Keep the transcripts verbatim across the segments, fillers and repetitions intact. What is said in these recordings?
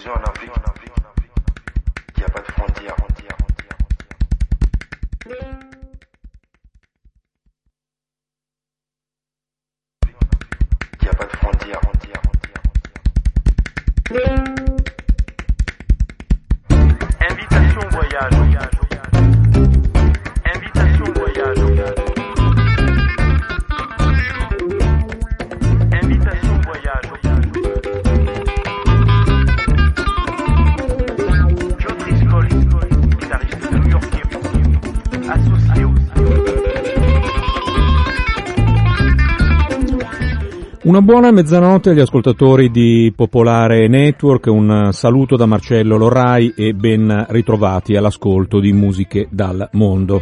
Disons en Afrique qu'il n'y a pas de frontières. Qu'il n'y a pas de frontières. Invitation au voyage. Invitation au voyage. Invitation au voyage. Joe Driscoll, guitariste new-yorkais, associé au... Una buona mezzanotte agli ascoltatori di Popolare Network, un saluto da Marcello Lorrai e ben ritrovati all'ascolto di Musiche dal Mondo.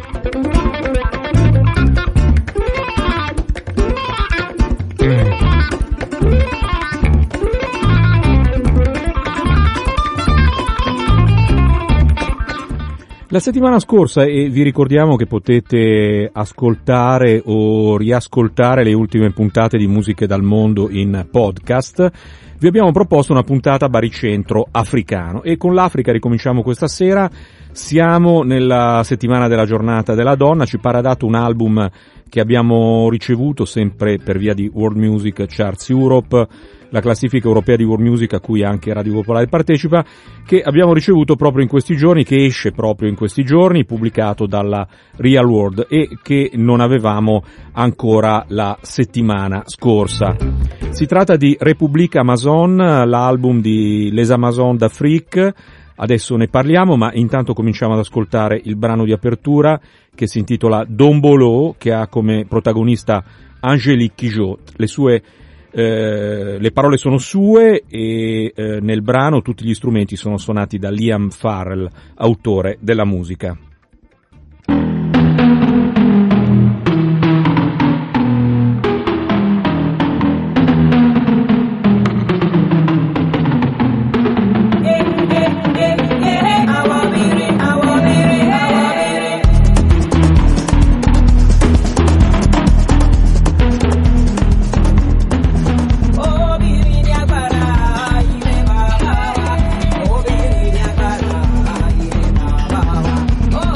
La settimana scorsa, e vi ricordiamo che potete ascoltare o riascoltare le ultime puntate di Musiche dal Mondo in podcast, vi abbiamo proposto una puntata baricentro africano e con l'Africa ricominciamo questa sera. Siamo nella settimana della giornata della donna, ci pare dato un album che abbiamo ricevuto sempre per via di World Music Charts Europe, la classifica europea di World Music a cui anche Radio Popolare partecipa, che abbiamo ricevuto proprio in questi giorni, che esce proprio in questi giorni, pubblicato dalla Real World e che non avevamo ancora la settimana scorsa. Si tratta di République Amazon, l'album di Les Amazones d'Afrique. Adesso ne parliamo, ma intanto cominciamo ad ascoltare il brano di apertura che si intitola Dombolo, che ha come protagonista Angélique Kidjo. Le sue Eh, le parole sono sue e eh, nel brano tutti gli strumenti sono suonati da Liam Farrell, autore della musica. Oh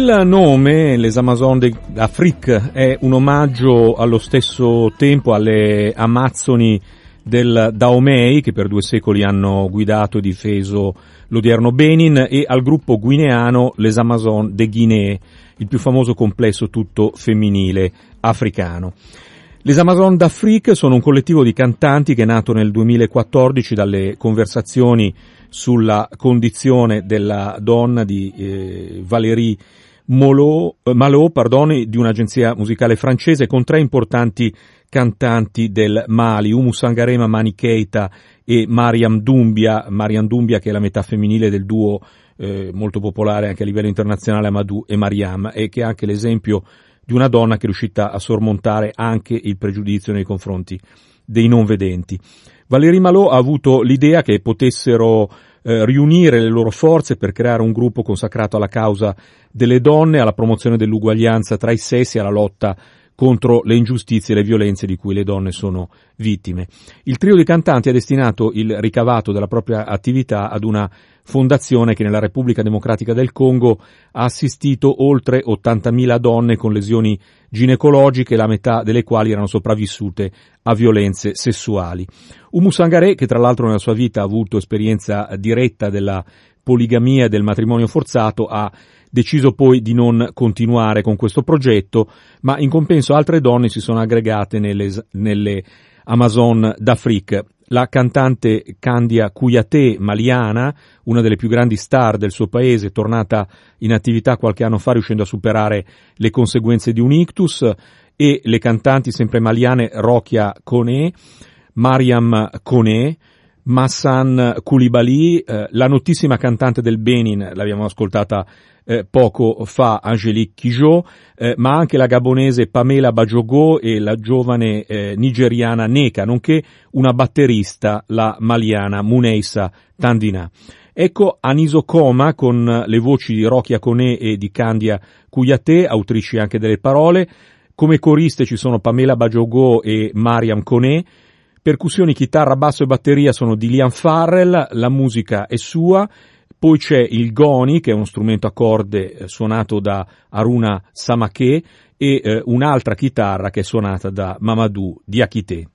Il nome, Les Amazones d'Afrique, è un omaggio allo stesso tempo alle Amazzoni del Dahomey, che per due secoli hanno guidato e difeso l'odierno Benin, e al gruppo guineano Les Amazones de Guinée, il più famoso complesso tutto femminile africano. Les Amazones d'Afrique sono un collettivo di cantanti che è nato nel duemilaquattordici dalle conversazioni sulla condizione della donna di eh, Valérie Malo, eh, Malo pardon, di un'agenzia musicale francese, con tre importanti cantanti del Mali, Oumou Sangaré, Mani Keita e Mariam Doumbia, Mariam Doumbia che è la metà femminile del duo eh, molto popolare anche a livello internazionale Amadou e Mariam, e che è anche l'esempio di una donna che è riuscita a sormontare anche il pregiudizio nei confronti dei non vedenti. Valérie Malo ha avuto l'idea che potessero eh, riunire le loro forze per creare un gruppo consacrato alla causa delle donne, alla promozione dell'uguaglianza tra i sessi e alla lotta contro le ingiustizie e le violenze di cui le donne sono vittime. Il trio di cantanti ha destinato il ricavato della propria attività ad una fondazione che nella Repubblica Democratica del Congo ha assistito oltre ottantamila donne con lesioni ginecologiche, la metà delle quali erano sopravvissute a violenze sessuali. Oumou Sangaré, che tra l'altro nella sua vita ha avuto esperienza diretta della poligamia e del matrimonio forzato, ha deciso poi di non continuare con questo progetto, ma in compenso altre donne si sono aggregate nelle, nelle Amazones d'Afrique. La cantante Kandia Kouyaté, maliana, una delle più grandi star del suo paese, tornata in attività qualche anno fa riuscendo a superare le conseguenze di un ictus, e le cantanti sempre maliane Rokia Koné, Mariam Koné, Massan Koulibaly, eh, la notissima cantante del Benin, l'abbiamo ascoltata eh, poco fa, Angélique Kidjo, eh, ma anche la gabonese Pamela Badjogo e la giovane eh, nigeriana Neka, nonché una batterista, la maliana Muneissa Tandina. Ecco Aniso Koma con le voci di Rokia Koné e di Kandia Kouyaté, autrici anche delle parole. Come coriste ci sono Pamela Badjogo e Mariam Koné. Percussioni, chitarra, basso e batteria sono di Liam Farrell, la musica è sua. Poi c'è il goni, che è uno strumento a corde eh, suonato da Haruna Samaké, e eh, un'altra chitarra che è suonata da Mamadou Diakité.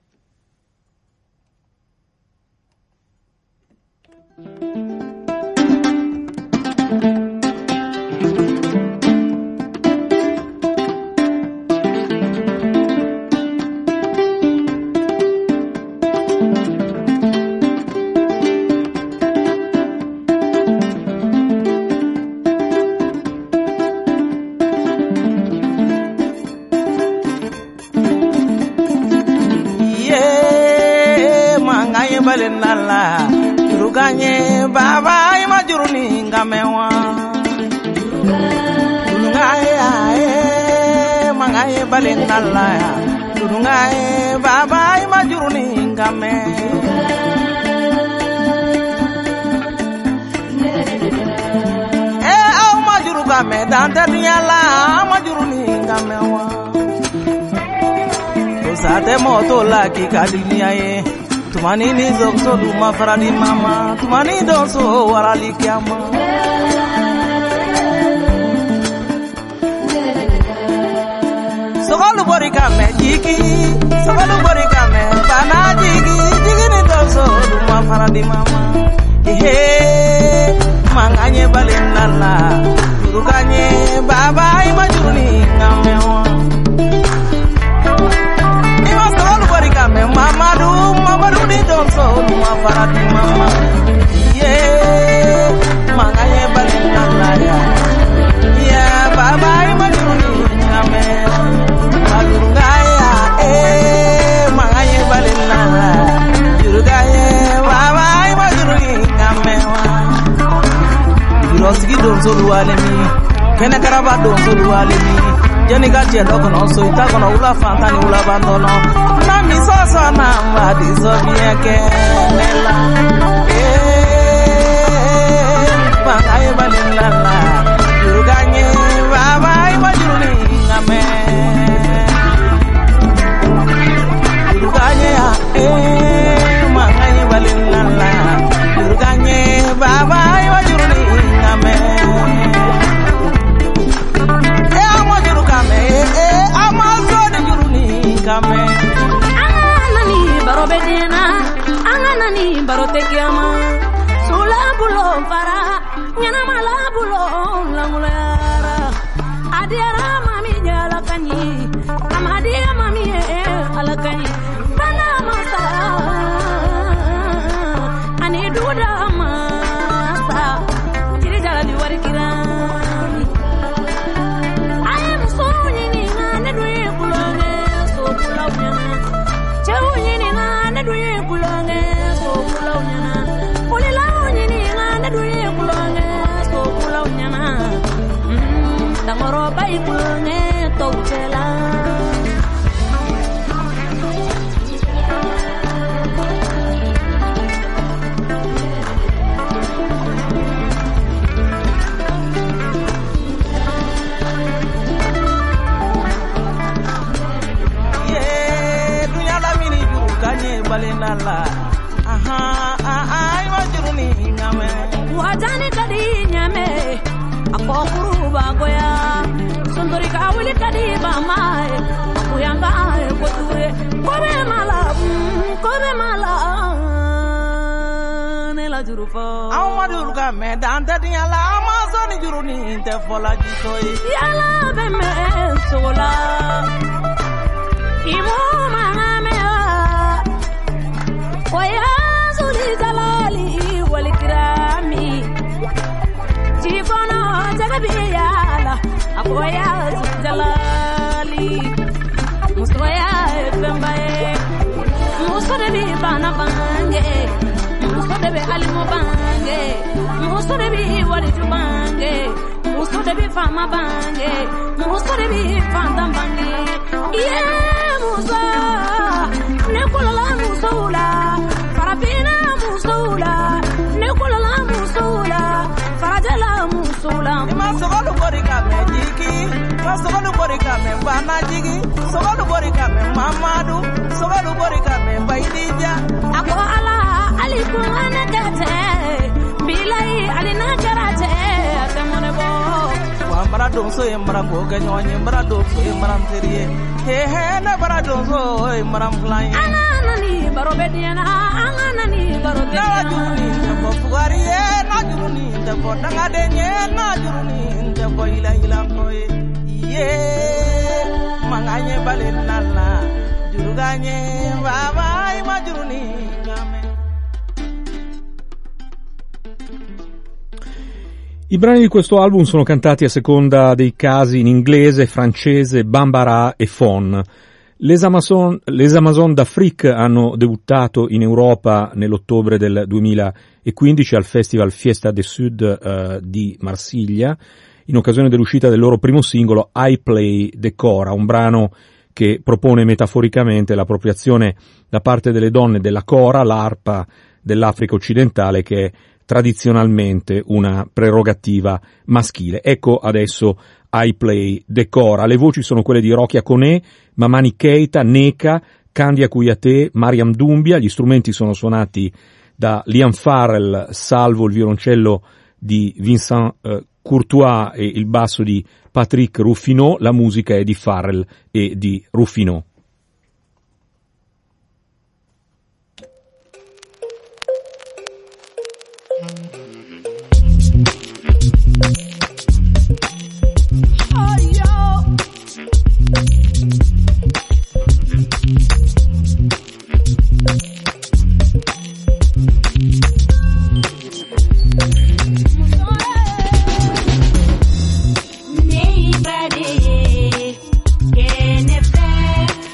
Balinala Ruganye Baba Imajuruni Ngamewa Rungaye Mangaye Balinala Rungaye Baba Imajuruni Ngame Eh au Majurugame Dante Niala Majuruni Ngamewa Usate moto la kikadiniaye Tumani ni zokso duma faradi mama, tumani donso warali kiama. Sogalu borika me jiki, sogalu borika me bana jiki, jiki ni donso duma faradi mama. Ehe, manganye balinala, durukanye baba imajuni ngamewa. Me mama do mama do di donso ma farati mama yeah manga ye balina ya yeah baba imajuni ngame balunga ya eh manga ye balina yuruga ye baba imajuni ngame wa rosgi donso duale mi kena karaba donso duale mi jeni gatie dokono so itakono ula fantani ula bandono nami soso na mbadi sobieke nela eh bangaye balilala yuruganye baba imajuni ngame yuruganye eh bangaye balilala yuruganye baba imajuni ngame ibune tawtela balinala aha ay wajuruni nyame wajani kadi nyame akokuru bagoya sunduri kawli kadi bamae akuyanga koture kobe mala kobe mala nela jurufo amadul ka me dante diala amazoni juruni inte fola jitoy yala be me sola imo maname ويا زولي جلالي والكرامي تيفونا جغبي يالا أبويا زولي جلالي مستويا فمباي مصدبي بانا بانجي مصدبي علمو بانجي مصدبي والجو بانجي مصدبي فاما بانجي مصدبي فاندام بانجي يا موسى نقول لا موسى farabina musula nekula la musula farajala musula ma sogolu borika me jiki ma sogolu borika me bana jiki sogolu borika me mamadu sogolu borika me baidija ako ala aliku anagate bilai alina karate atamone bo wa mara donso e mara bo ganyo nyi mara do e mara teriye he he na mara donso e mara fly anani baro bediana anani baro bediana juruni ko fugariye na juruni ko dangade nye na juruni ko ila ila ko ye manganye balenala juruganye baba ma juruni ngame. I brani di questo album sono cantati a seconda dei casi in inglese, francese, bambara e fon. Les Amazon, les Amazon d'Afrique hanno debuttato in Europa nell'ottobre del duemilaquindici al Festival Fiesta del Sud uh, di Marsiglia, in occasione dell'uscita del loro primo singolo I Play the Cora, un brano che propone metaforicamente l'appropriazione da parte delle donne della cora, l'arpa dell'Africa occidentale, che è tradizionalmente una prerogativa maschile. Ecco adesso I Play the Cora. Le voci sono quelle di Rokia Kone, Mamani Keita, Neka, Kandia Kouyaté, Mariam Doumbia. Gli strumenti sono suonati da Liam Farrell, salvo il violoncello di Vincent eh, Courtois e il basso di Patrick Ruffinot. La musica è di Farrell e di Ruffinot. Nobody can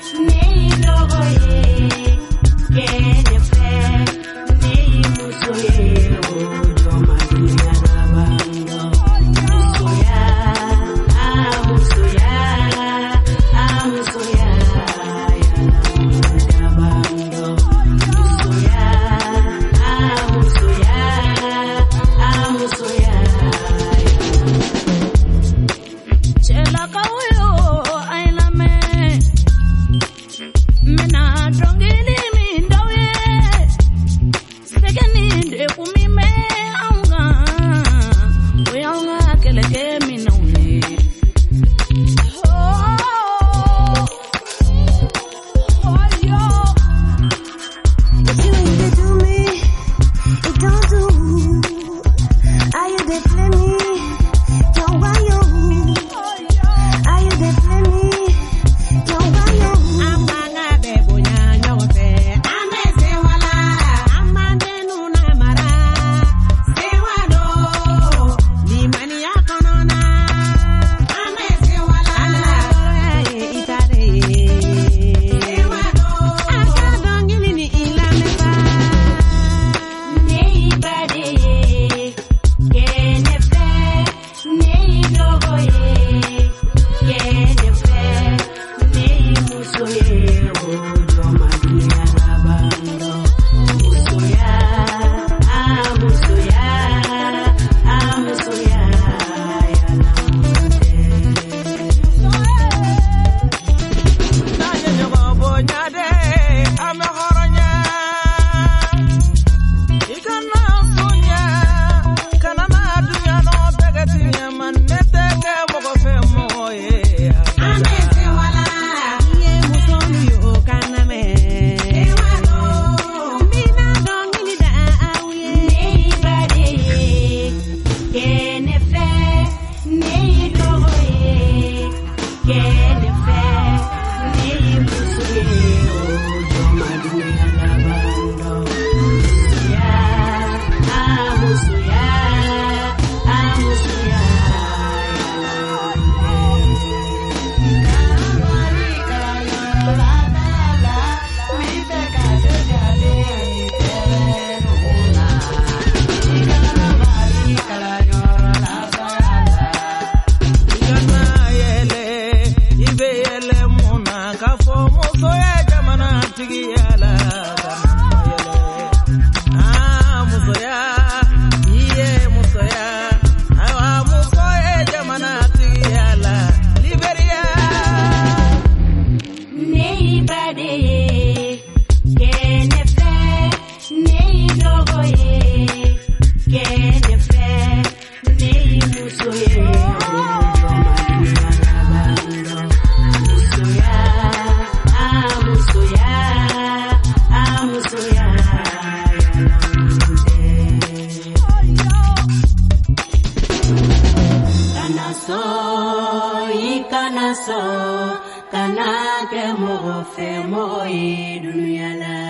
so kana ke mo fe mo e dunia la.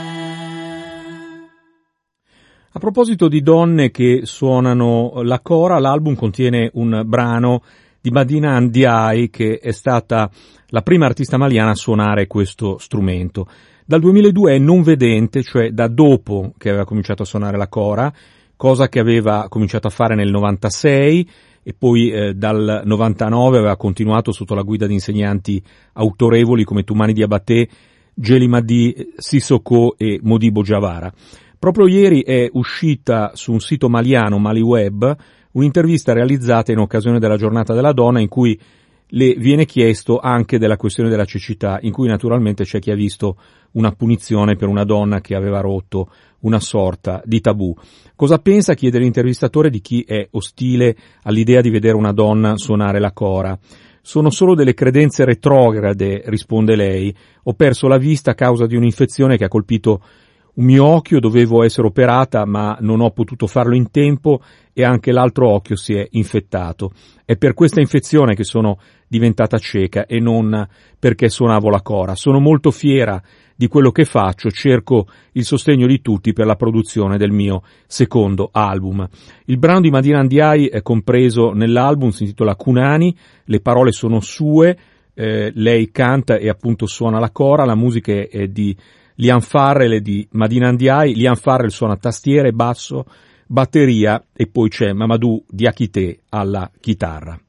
A proposito di donne che suonano la cora, l'album contiene un brano di Madina Ndiaye, che è stata la prima artista maliana a suonare questo strumento. Dal duemiladue è non vedente, cioè da dopo che aveva cominciato a suonare la cora, cosa che aveva cominciato a fare nel novantasei e poi eh, dal novantanove aveva continuato sotto la guida di insegnanti autorevoli come Toumani Diabaté, Geli Madi, Sissoko e Modibo Jawara. Proprio ieri è uscita su un sito maliano, MaliWeb, un'intervista realizzata in occasione della giornata della donna in cui le viene chiesto anche della questione della cecità, in cui naturalmente c'è chi ha visto una punizione per una donna che aveva rotto una sorta di tabù. Cosa pensa, chiede l'intervistatore, di chi è ostile all'idea di vedere una donna suonare la cora? Sono solo delle credenze retrograde, risponde lei. Ho perso la vista a causa di un'infezione che ha colpito un mio occhio, dovevo essere operata ma non ho potuto farlo in tempo e anche l'altro occhio si è infettato. È per questa infezione che sono diventata cieca e non perché suonavo la cora. Sono molto fiera di quello che faccio, cerco il sostegno di tutti per la produzione del mio secondo album. Il brano di Madina Ndiaye è compreso nell'album, si intitola Kunani, le parole sono sue, eh, lei canta e appunto suona la cora, la musica è di Liam Farrell e di Madina Ndiaye. Liam Farrell suona tastiere, basso, batteria e poi c'è Mamadou Diakité alla chitarra.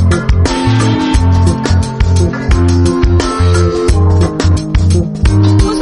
Who's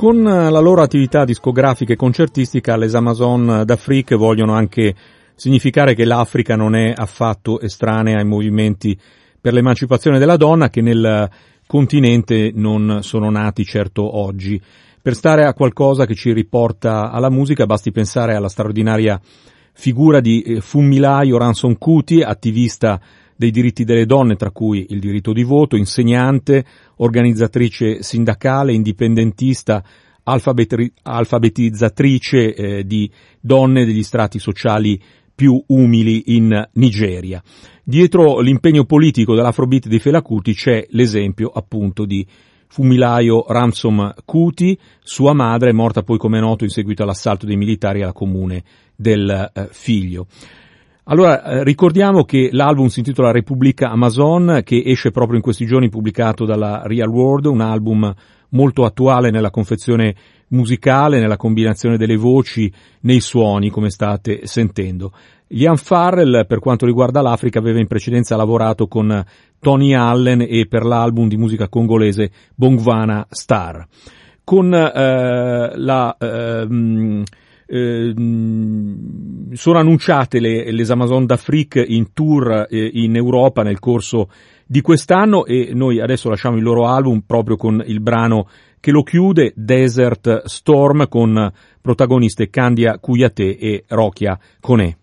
Con la loro attività discografica e concertistica, les Amazons d'Afrique vogliono anche significare che l'Africa non è affatto estranea ai movimenti per l'emancipazione della donna, che nel continente non sono nati certo oggi. Per stare a qualcosa che ci riporta alla musica, basti pensare alla straordinaria figura di Funmilayo Ransome Kuti, attivista dei diritti delle donne, tra cui il diritto di voto, insegnante, organizzatrice sindacale, indipendentista, alfabetri- alfabetizzatrice eh, di donne degli strati sociali più umili in Nigeria. Dietro l'impegno politico dell'Afrobeat di Fela Kuti c'è l'esempio appunto di Funmilayo Ransome Kuti. Sua madre è morta poi, come è noto, in seguito all'assalto dei militari alla comune del eh, figlio. Allora, eh, ricordiamo che l'album si intitola Repubblica Amazon, che esce proprio in questi giorni, pubblicato dalla Real World, un album molto attuale nella confezione musicale, nella combinazione delle voci, nei suoni, come state sentendo. Ian Farrell, per quanto riguarda l'Africa, aveva in precedenza lavorato con Tony Allen e per l'album di musica congolese Bongwana Star. Con eh, la eh, eh, sono annunciate le, les Amazons d'Afrique in tour eh, in Europa nel corso di quest'anno, e noi adesso lasciamo il loro album proprio con il brano che lo chiude, Desert Storm, con protagoniste Kandia Kouyaté e Rokia Koné.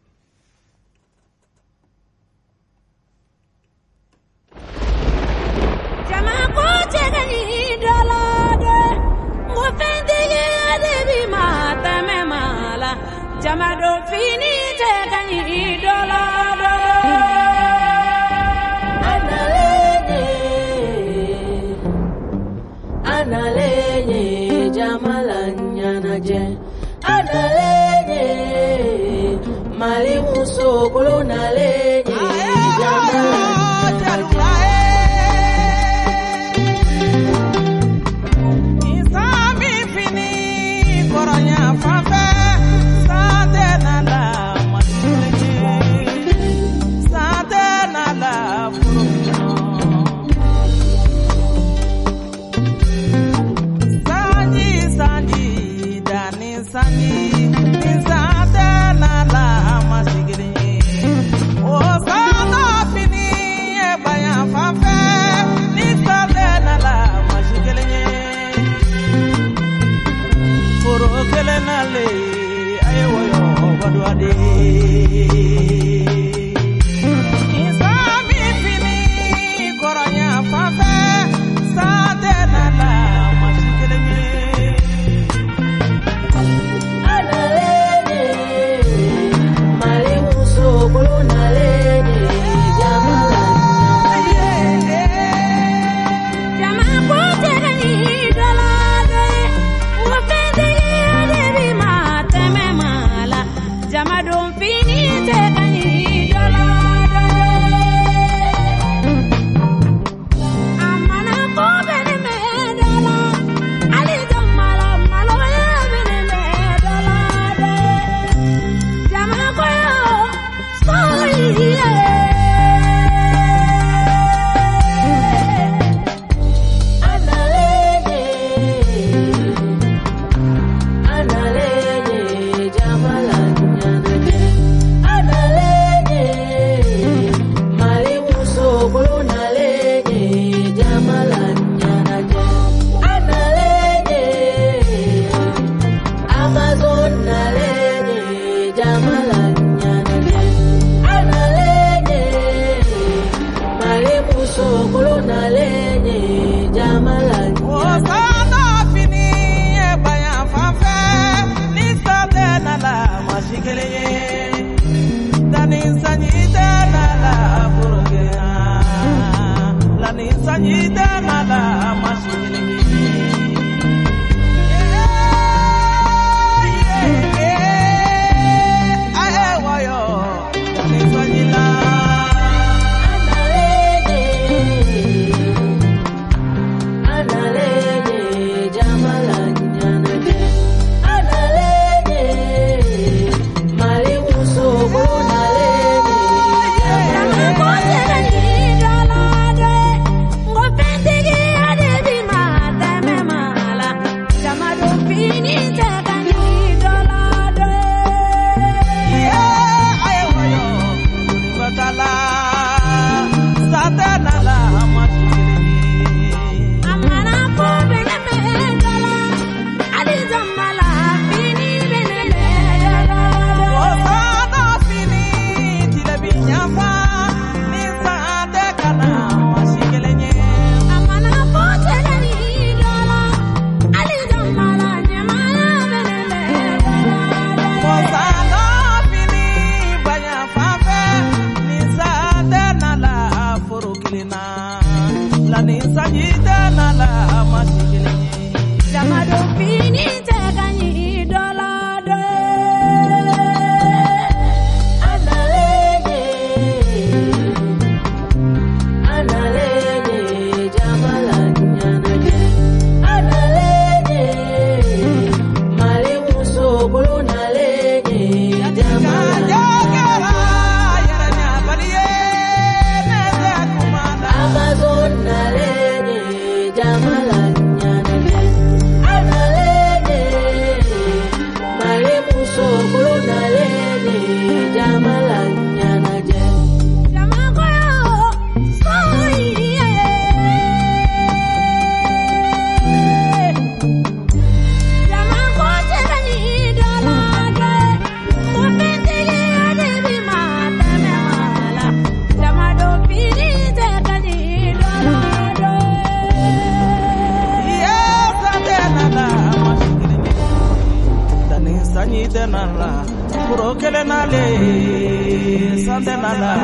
Jamado fini te gani dolado analene analene jamalanya naje analene mali muso kolonale jamalanya Isami fini koranya fafe la ni sanjita na la masikele Jamado fini te ganyi dola de Analege, analege, jamalanyanaje. Analege, mali muso bulu nalege, jamalanyanaje. Amazon nalege, jamalanyanaje. Analege, mali muso bulu nalege, jamalanyanaje. Jamago soy Jamago te ganyi dola de Mufindi de bi mata me mala Jamado fini te ganyi dola de sanjita na la kuro kele na le sante na la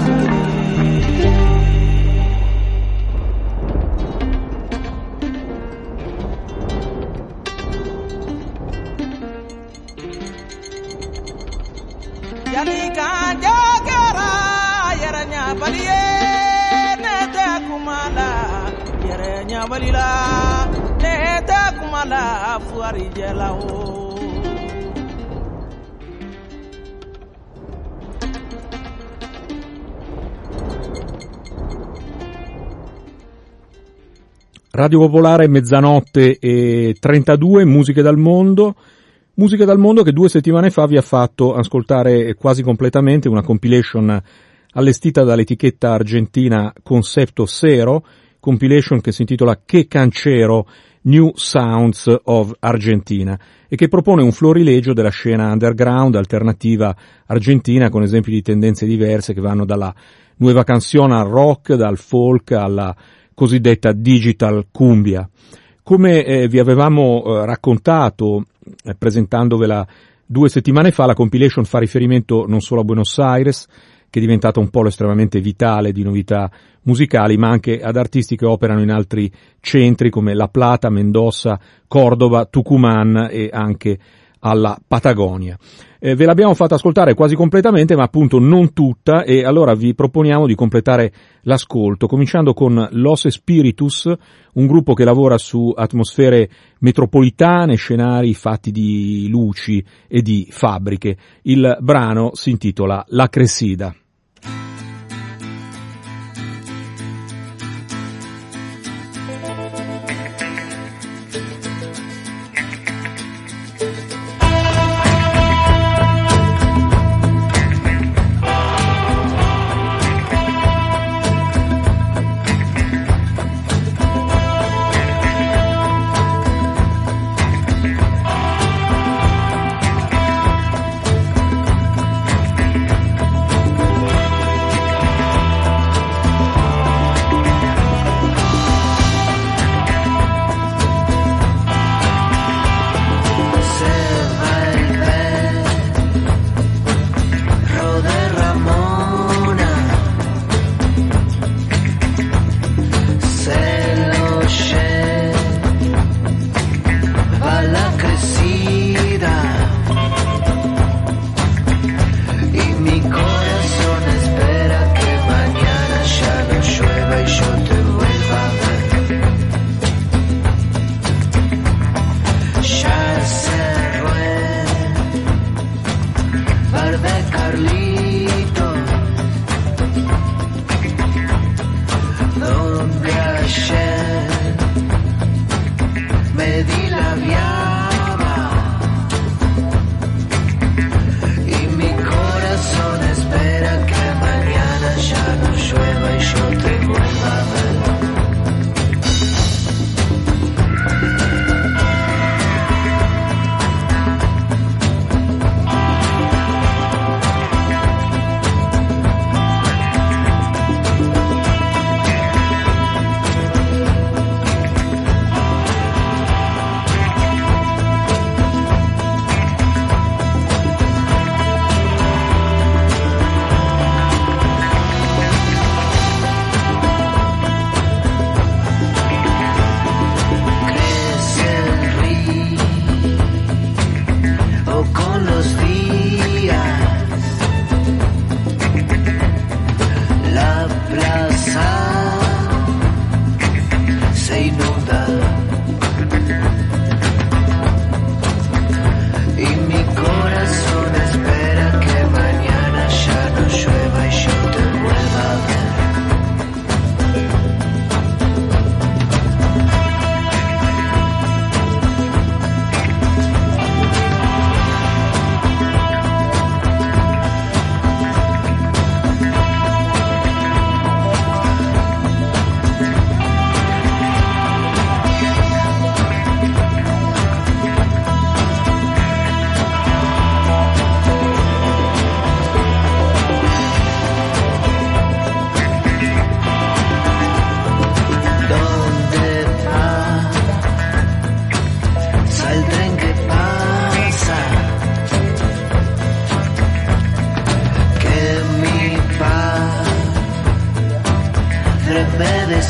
yani ka jagara yaranya baliye ne te kumala yaranya balila ne te kumala fuari jelao Radio Popolare, mezzanotte e trentadue, musiche dal mondo. Musiche dal mondo che due settimane fa vi ha fatto ascoltare quasi completamente una compilation allestita dall'etichetta argentina Concepto Zero, compilation che si intitola Che Cancero, New Sounds of Argentina, e che propone un florilegio della scena underground alternativa argentina con esempi di tendenze diverse che vanno dalla nuova canzone al rock, dal folk alla cosiddetta digital cumbia. Come eh, vi avevamo eh, raccontato eh, presentandovela due settimane fa, la compilation fa riferimento non solo a Buenos Aires, che è diventata un polo estremamente vitale di novità musicali, ma anche ad artisti che operano in altri centri come La Plata, Mendoza, Cordova, Tucumán e anche alla Patagonia. Eh, ve l'abbiamo fatta ascoltare quasi completamente, ma appunto non tutta, e allora vi proponiamo di completare l'ascolto, cominciando con Los Espíritus, un gruppo che lavora su atmosfere metropolitane, scenari fatti di luci e di fabbriche. Il brano si intitola La Crescida.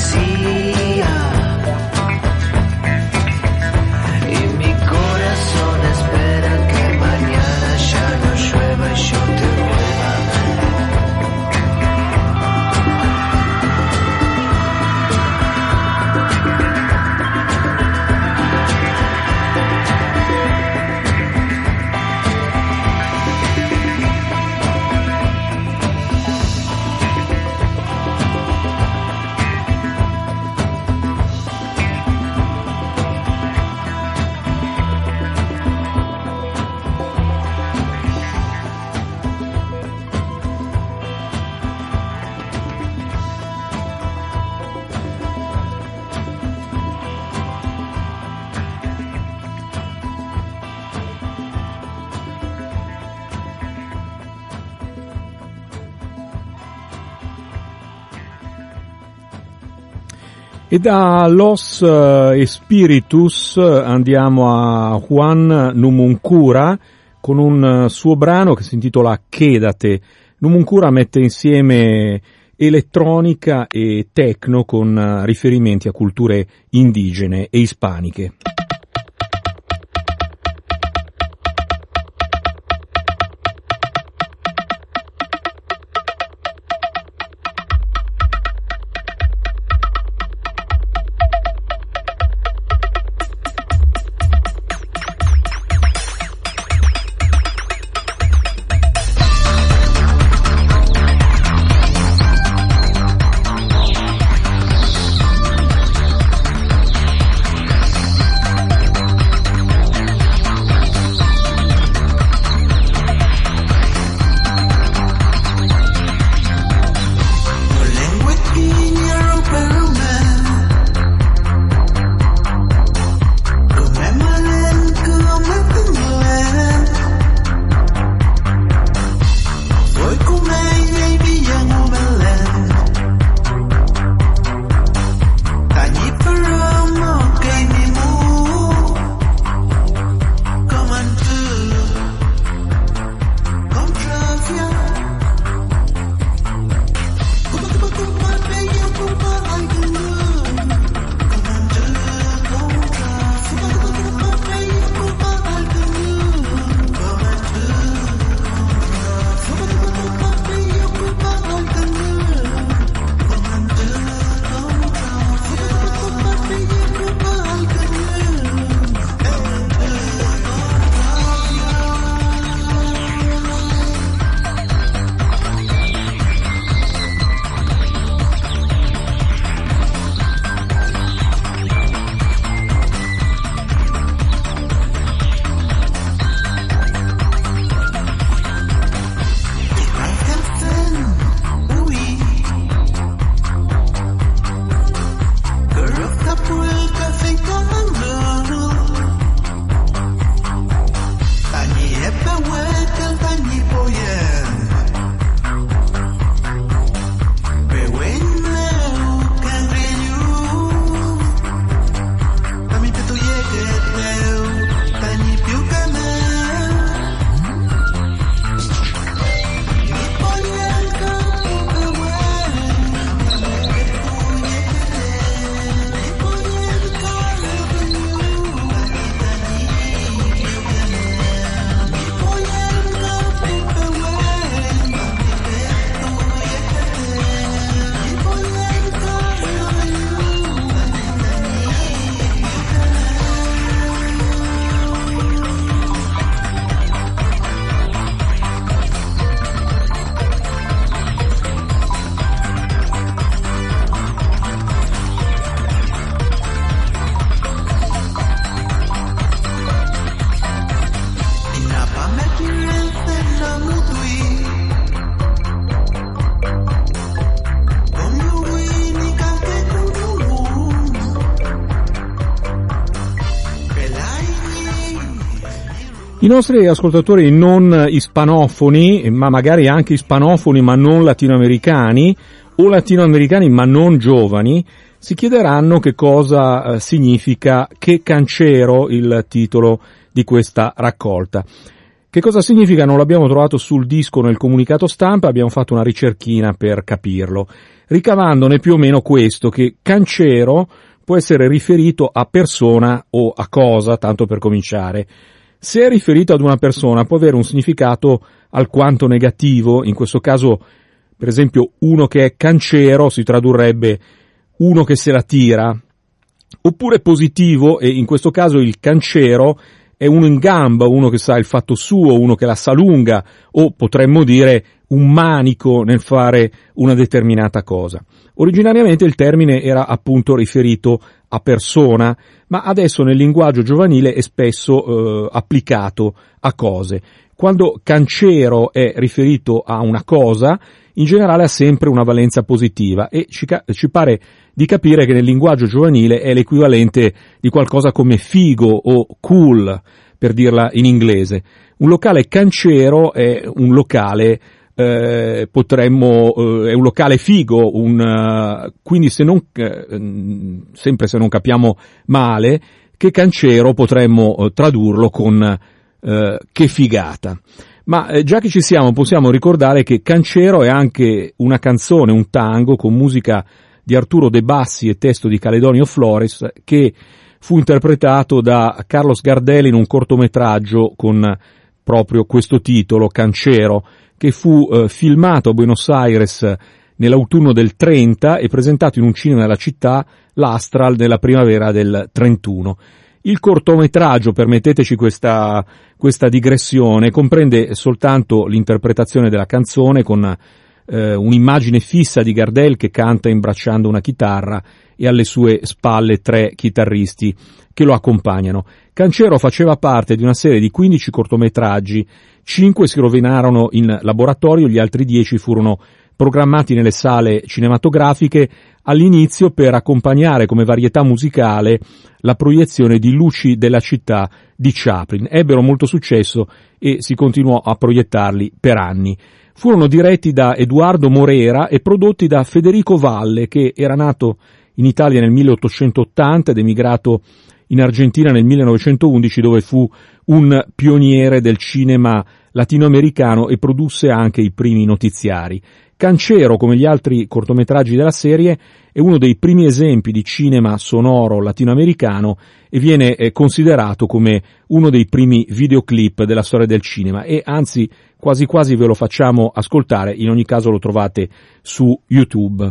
fantasía y mi corazón espera que mañana ya no llueva y yo te vuelva a ver. E da Los Espíritus andiamo a Juan Numuncura con un suo brano che si intitola Quédate. Numuncura mette insieme elettronica e techno con riferimenti a culture indigene e ispaniche. I nostri ascoltatori non ispanofoni, ma magari anche ispanofoni ma non latinoamericani, o latinoamericani ma non giovani, si chiederanno che cosa eh, significa Che Cancero, il titolo di questa raccolta. Che Che cosa significa? Non l'abbiamo trovato sul disco nel comunicato stampa, abbiamo fatto una ricerchina per capirlo, ricavandone più o meno questo, che cancero può essere riferito a persona o a cosa, tanto per cominciare. Se è riferito ad una persona può avere un significato alquanto negativo, in questo caso per esempio uno che è cancero si tradurrebbe uno che se la tira, oppure positivo, e in questo caso il cancero è uno in gamba, uno che sa il fatto suo, uno che la sa lunga, o potremmo dire un manico nel fare una determinata cosa. Originariamente il termine era appunto riferito a persona, ma adesso nel linguaggio giovanile è spesso eh, applicato a cose. Quando cancero è riferito a una cosa, in generale ha sempre una valenza positiva e ci, ci pare di capire che nel linguaggio giovanile è l'equivalente di qualcosa come figo o cool, per dirla in inglese. Un locale cancero è un locale, eh, potremmo, eh, è un locale figo, un, uh, quindi se non, eh, sempre se non capiamo male, che cancero potremmo uh, tradurlo con uh, che figata. Ma eh, già che ci siamo possiamo ricordare che Cancero è anche una canzone, un tango con musica di Arturo De Bassi e testo di Caledonio Flores, che fu interpretato da Carlos Gardel in un cortometraggio con proprio questo titolo, Cancero, che fu eh, filmato a Buenos Aires nell'autunno del trenta e presentato in un cinema della città, l'Astral, nella primavera del trentuno. Il cortometraggio, permetteteci questa, questa digressione, comprende soltanto l'interpretazione della canzone con eh, un'immagine fissa di Gardel che canta imbracciando una chitarra e alle sue spalle tre chitarristi che lo accompagnano. Cancero faceva parte di una serie di quindici cortometraggi, cinque si rovinarono in laboratorio, gli altri dieci furono programmati nelle sale cinematografiche all'inizio per accompagnare come varietà musicale la proiezione di Luci della città di Chaplin. Ebbero molto successo e si continuò a proiettarli per anni. Furono diretti da Edoardo Morera e prodotti da Federico Valle, che era nato in Italia nel milleottocentottanta ed emigrato in Argentina nel millenovecentoundici, dove fu un pioniere del cinema latinoamericano e produsse anche i primi notiziari. Cancero, come gli altri cortometraggi della serie, è uno dei primi esempi di cinema sonoro latinoamericano e viene eh, considerato come uno dei primi videoclip della storia del cinema e anzi quasi quasi ve lo facciamo ascoltare, in ogni caso lo trovate su YouTube.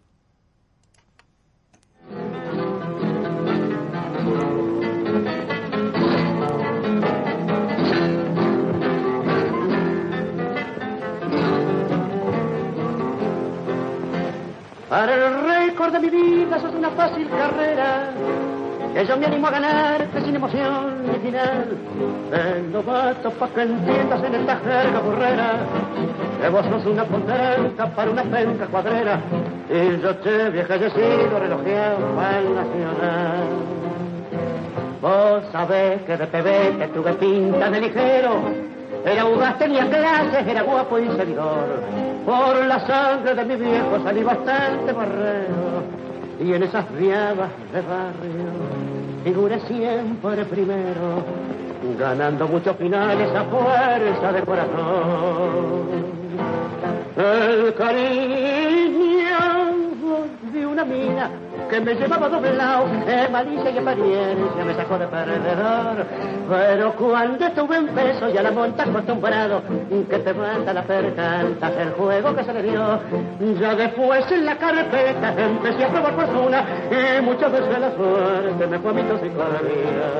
Para el récord de mi vida sos una fácil carrera que yo me animo a ganarte sin emoción ni final. El novato pa' que entiendas en esta jerga burrera que vos sos una potranca para una penca cuadrera y yo te vieja decido relojeado pa'l nacional. Vos sabés que de P B que tuve pinta de ligero, era audaz, tenía clases, era guapo y seguidor. Por la sangre de mi viejo salí bastante barrero y en esas riadas de barrio figuré siempre primero, ganando muchos finales a fuerza de corazón. El cariño de una mina que me llevaba doblado, de malicia y apariencia me sacó de perdedor. Pero cuando estuve en peso y a la monta acostumbrado, que te manda la percantas el juego que se le dio. Ya después en la carpeta empecé a probar fortuna y muchas veces la suerte me fue a mi toxicología.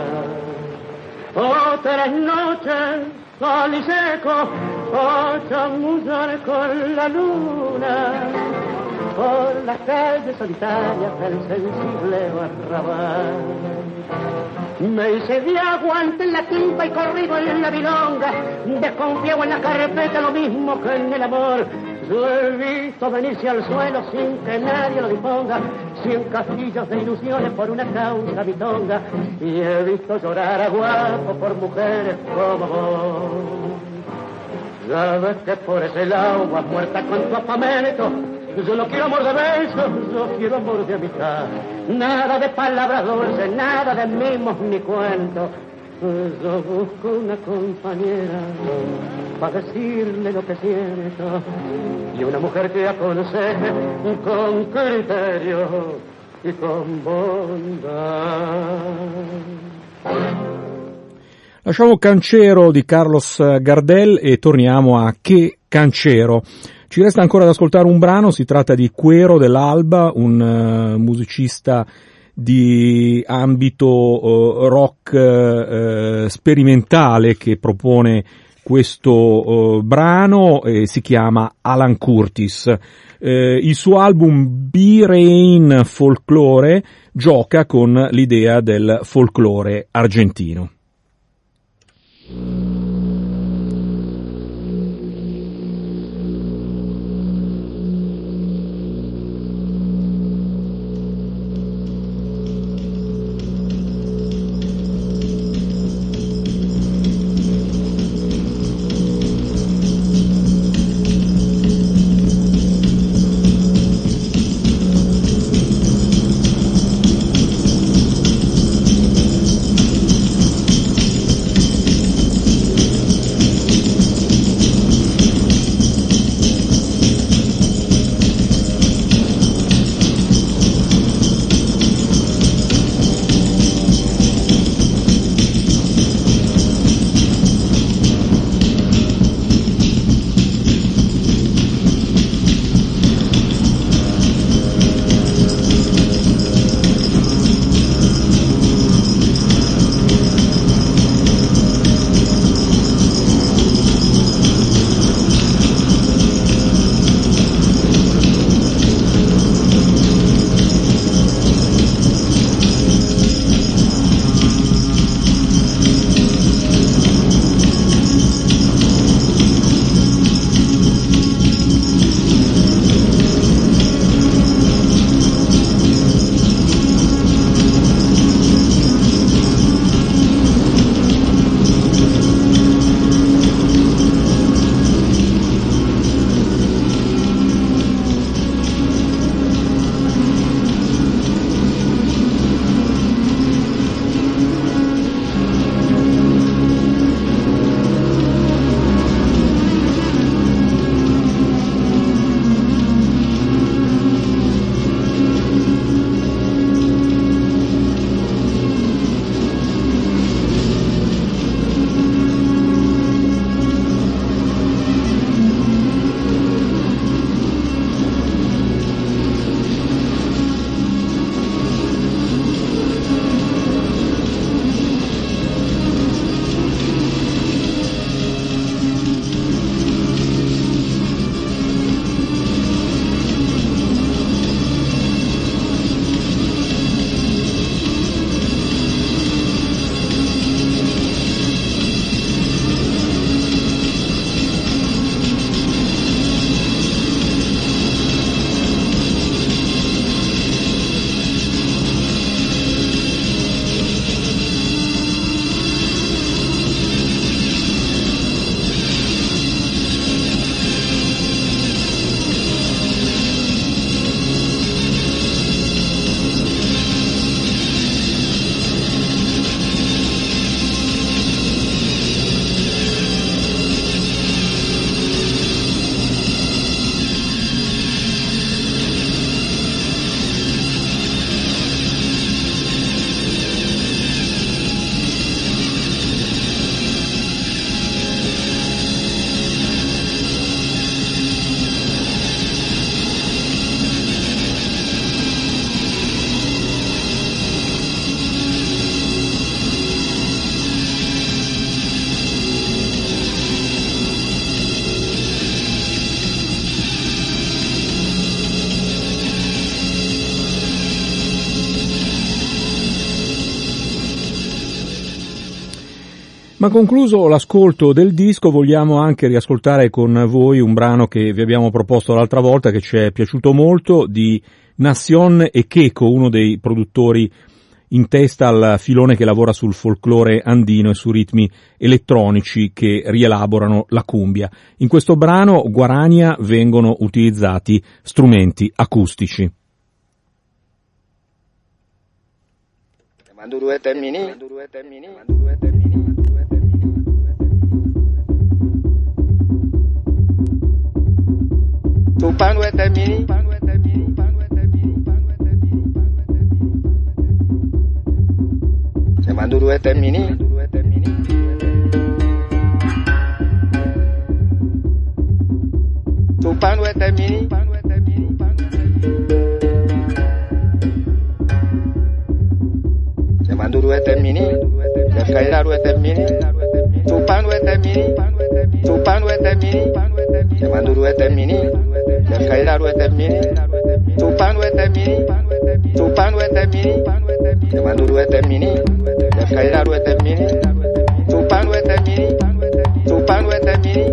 Otras noches, sol y seco, a chamullar con la luna por las calles solitarias del sensible arrabal. Me hice de aguante en la timba y corrido en la milonga, desconfiado en la carpeta lo mismo que en el amor. Yo he visto venirse al suelo sin que nadie lo disponga, cien castillos de ilusiones por una causa bitonga, y he visto llorar a guapo por mujeres como vos. Sabes que por ese lado vas muerta con tu afamento. Yo no quiero amor de besos, yo quiero amor de amistad. Nada de palabras dulces, nada de mimos ni cuentos. Yo busco una compañera para decirle lo que siento y una mujer que aconseje con criterio y con bondad. Lasciamo Cancero di Carlos Gardel e torniamo a Che Cancero. Ci resta ancora da ascoltare un brano, si tratta di Cuero dell'Alba, un uh, musicista di ambito uh, rock uh, sperimentale che propone questo uh, brano e si chiama Alan Curtis. Uh, il suo album B-Rain Folklore gioca con l'idea del folklore argentino. Ma concluso l'ascolto del disco, vogliamo anche riascoltare con voi un brano che vi abbiamo proposto l'altra volta, che ci è piaciuto molto, di Nación e Queco, uno dei produttori in testa al filone che lavora sul folklore andino e su ritmi elettronici che rielaborano la cumbia. In questo brano Guarania vengono utilizzati strumenti acustici. Manduru e termini, manduru e termini, manduru e termini. Tupano é termini. Semanduru é termini. Tupano é termini. Semanduru é termini. Descairaru é termini. Tupano é termini. Tupano é termini. Semanduru é termini. Descairaru é termini. Tupano é termini. Tupano é termini. Semanduru é termini. Descairaru é termini. Tupano é termini. Tupano é termini.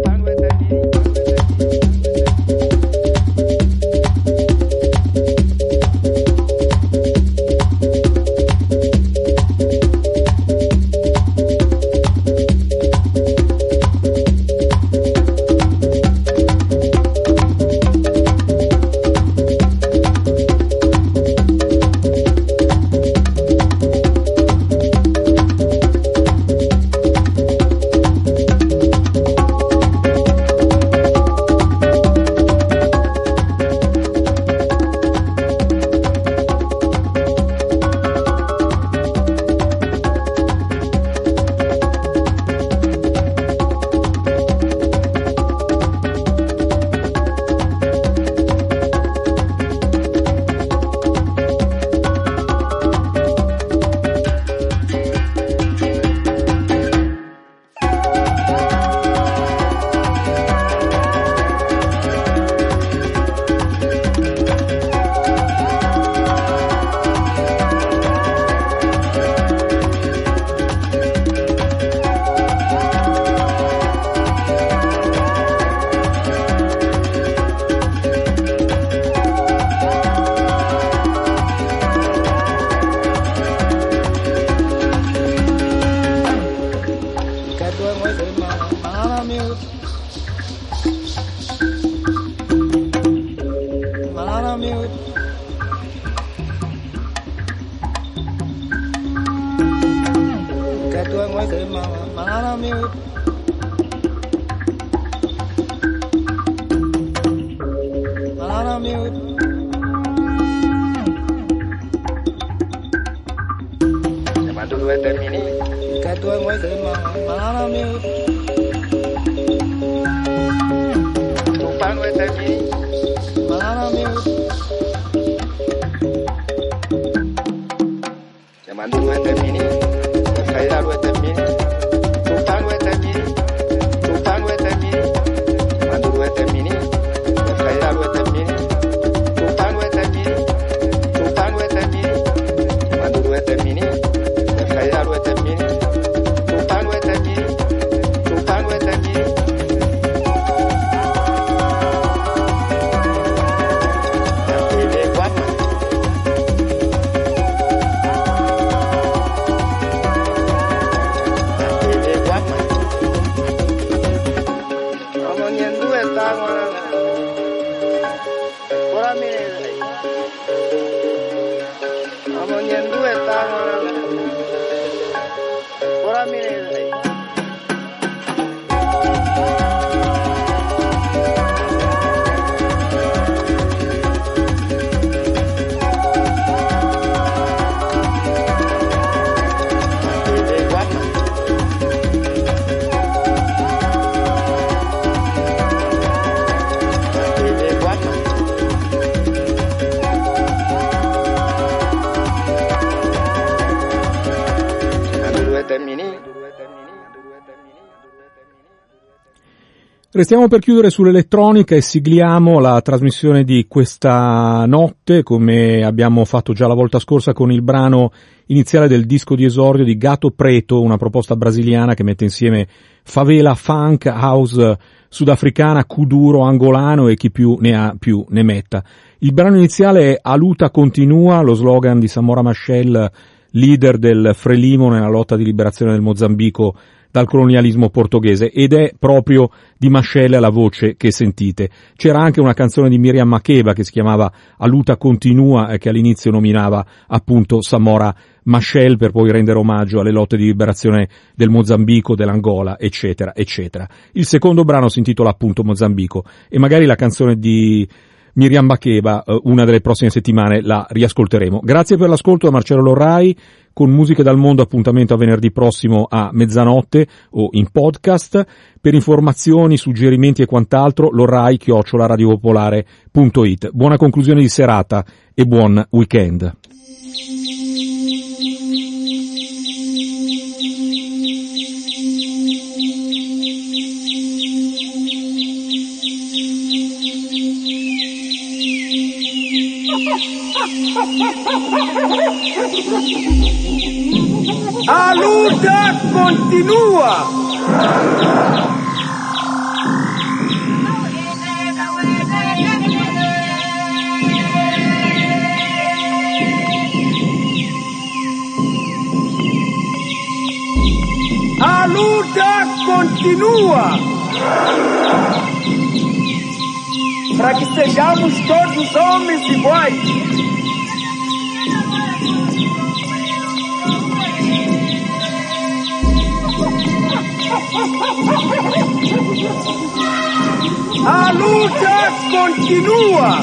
Semanduru é termini. Tupano é termini. Semanduru é termini. Descairaru é termini. Tupano é termini. Tupano é termini. Semanduru é termini. Descairaru é termini. Tupano é termini. Tupano é termini. Semanduru é termini. Descairaru é termini. Tupano é termini. Tupano é termini. Restiamo per chiudere sull'elettronica e sigliamo la trasmissione di questa notte, come abbiamo fatto già la volta scorsa con il brano iniziale del disco di esordio di Gato Preto, una proposta brasiliana che mette insieme favela, funk, house sudafricana, kuduro, angolano e chi più ne ha più ne metta. Il brano iniziale è A luta continua, lo slogan di Samora Machel, leader del Frelimo nella lotta di liberazione del Mozambico dal colonialismo portoghese, ed è proprio di Machel la voce che sentite. C'era anche una canzone di Miriam Makeba che si chiamava A luta continua e che all'inizio nominava appunto Samora Machel per poi rendere omaggio alle lotte di liberazione del Mozambico, dell'Angola, eccetera, eccetera. Il secondo brano si intitola appunto Mozambico e magari la canzone di Miriam Makeba, una delle prossime settimane, la riascolteremo. Grazie per l'ascolto da Marcello Lorrai. Con Musiche dal Mondo appuntamento a venerdì prossimo a mezzanotte o in podcast. Per informazioni, suggerimenti e quant'altro lorrai chiocciola radiopopolare punto it. Buona conclusione di serata e buon weekend. A luta continua! A luta continua! Para que sejamos todos homens iguais. A luta continua!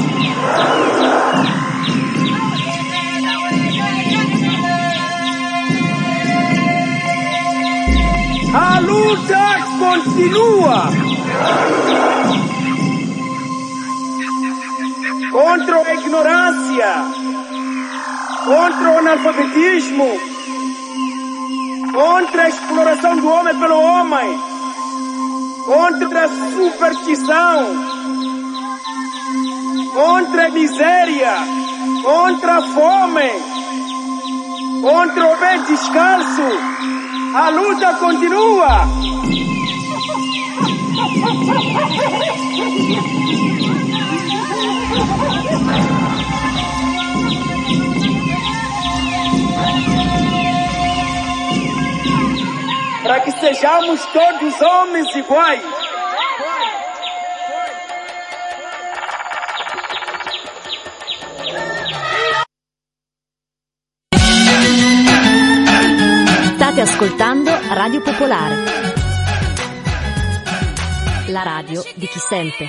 A luta continua! Contra a ignorância, contra o analfabetismo, contra a exploração do homem pelo homem, contra a superstição, contra a miséria, contra a fome, contra o pé descalço. A luta continua! Para que sejamos todos homens iguais. State ascoltando Radio Popolare, la radio di chi sente.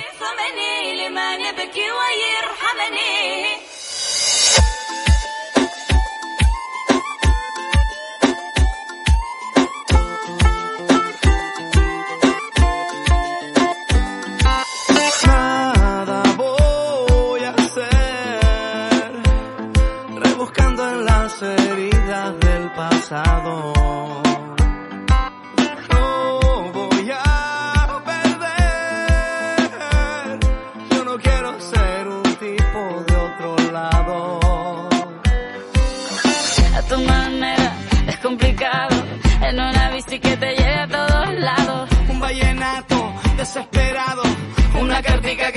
Nada voy a hacer, rebuscando en las heridas del pasado. En una bici que te lleve a todos lados. Un vallenato desesperado, una cartica que